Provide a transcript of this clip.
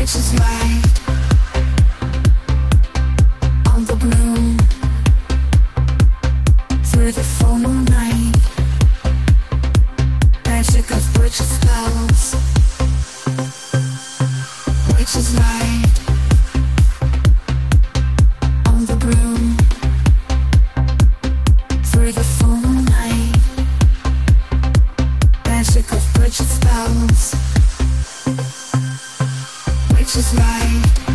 is light on the blue through the full moon night. Magic of witches' spells, which is light on the broom through the full moon night. Magic of witches' spells, which is light.